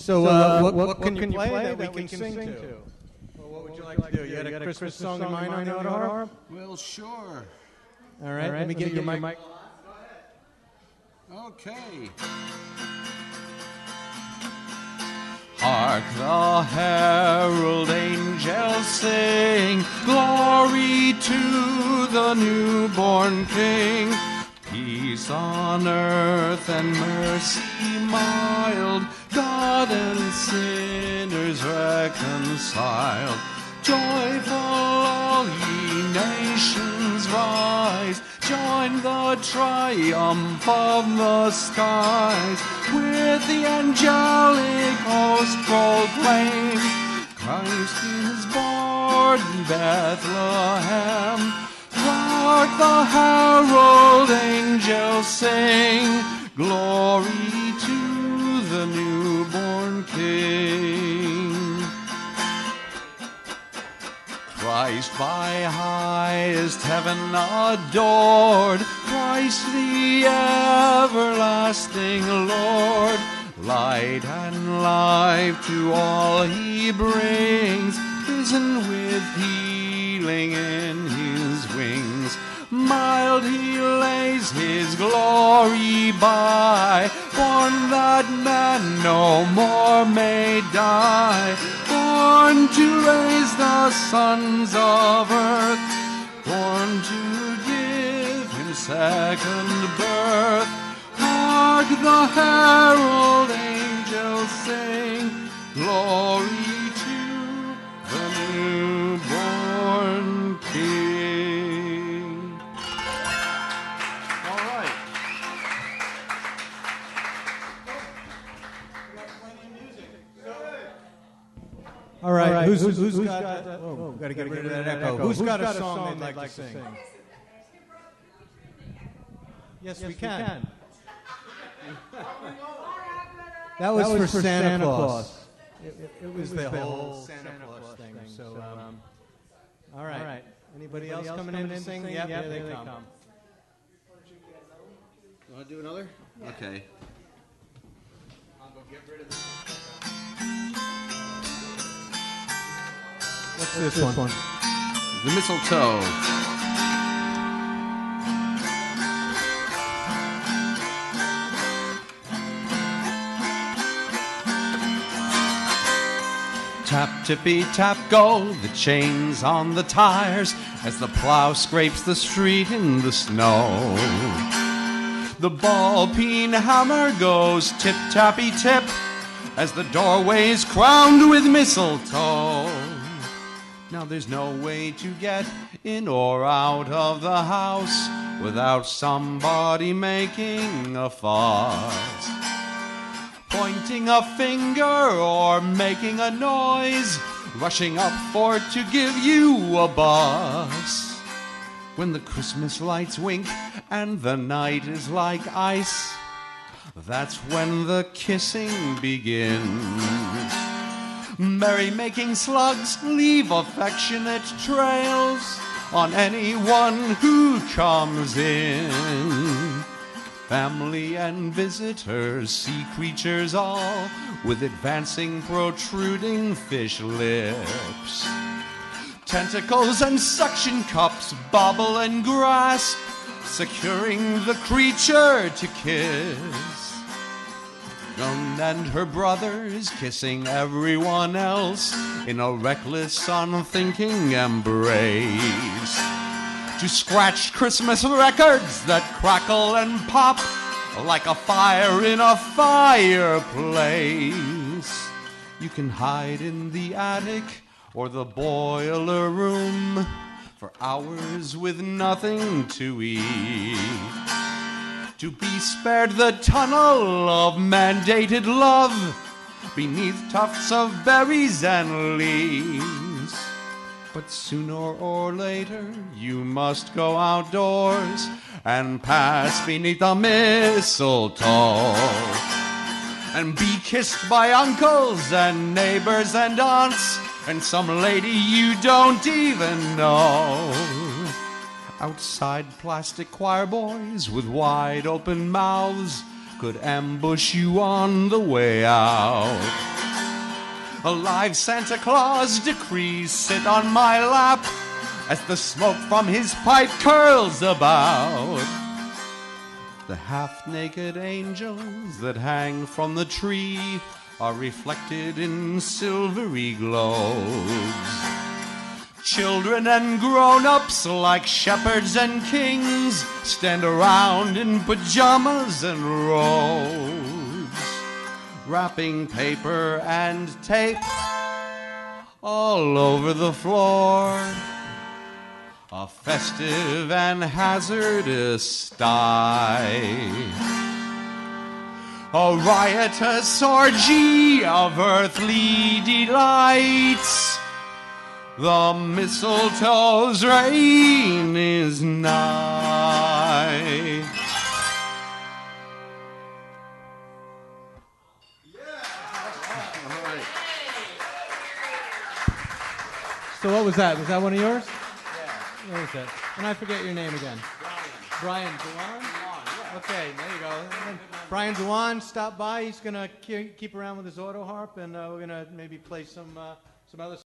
So what can you play that we can sing to? Well, what would you like to do? You had a Christmas song in mind on the auto? Well, sure. All right, let me get your mic. Okay. Hark the herald angels sing, glory to the newborn King. Peace on earth and mercy mild, God and sinners reconciled. Joyful all ye nations rise, join the triumph of the skies. With the angelic host proclaim, Christ is born in Bethlehem. Hark the herald angels sing, glory to the newborn King. Christ by highest heaven adored, Christ the everlasting Lord. Light and life to all he brings, risen with healing in his wings. Mild he lays his glory by, born that man no more may die. Born to raise the sons of earth, born to give him second birth. Hark the herald angels sing, glory to the newborn King. All right. All right, who's got oh, got to get rid of that echo. Who's got a song they'd like to sing? Yes, we can. That was for Santa Claus. It was the whole Santa Claus thing. So, all right. Anybody else coming in to sing? Yep, there they come. You want to do another? Okay. I'll go get rid of this. What's this one? The Mistletoe. Tap, tippy, tap, go, the chains on the tires as the plow scrapes the street in the snow. The ball-peen hammer goes tip-tappy-tip as the doorway's crowned with mistletoe. Now there's no way to get in or out of the house without somebody making a fuss, pointing a finger or making a noise, rushing up for it to give you a buzz. When the Christmas lights wink and the night is like ice, that's when the kissing begins. Merry-making slugs leave affectionate trails on anyone who comes in. Family and visitors, sea creatures all, with advancing, protruding fish lips. Tentacles and suction cups bobble and grasp, securing the creature to kiss. Joan and her brothers kissing everyone else in a reckless, unthinking embrace. To scratch Christmas records that crackle and pop like a fire in a fireplace. You can hide in the attic or the boiler room for hours with nothing to eat, to be spared the tunnel of mandated love beneath tufts of berries and leaves. But sooner or later you must go outdoors and pass beneath the mistletoe and be kissed by uncles and neighbors and aunts and some lady you don't even know. Outside, plastic choir boys with wide open mouths could ambush you on the way out. A live Santa Claus decrees sit on my lap as the smoke from his pipe curls about. The half-naked angels that hang from the tree are reflected in silvery globes. Children and grown-ups like shepherds and kings stand around in pajamas and robes, wrapping paper and tape all over the floor. A festive and hazardous sty. A riotous orgy of earthly delights. The mistletoe's reign is nigh. So what was that? Was that one of yours? What was that? And I forget your name again. Brian Dewan? Okay, there you go. And Brian Dewan stopped by. He's going to keep around with his auto harp, and we're going to maybe play some other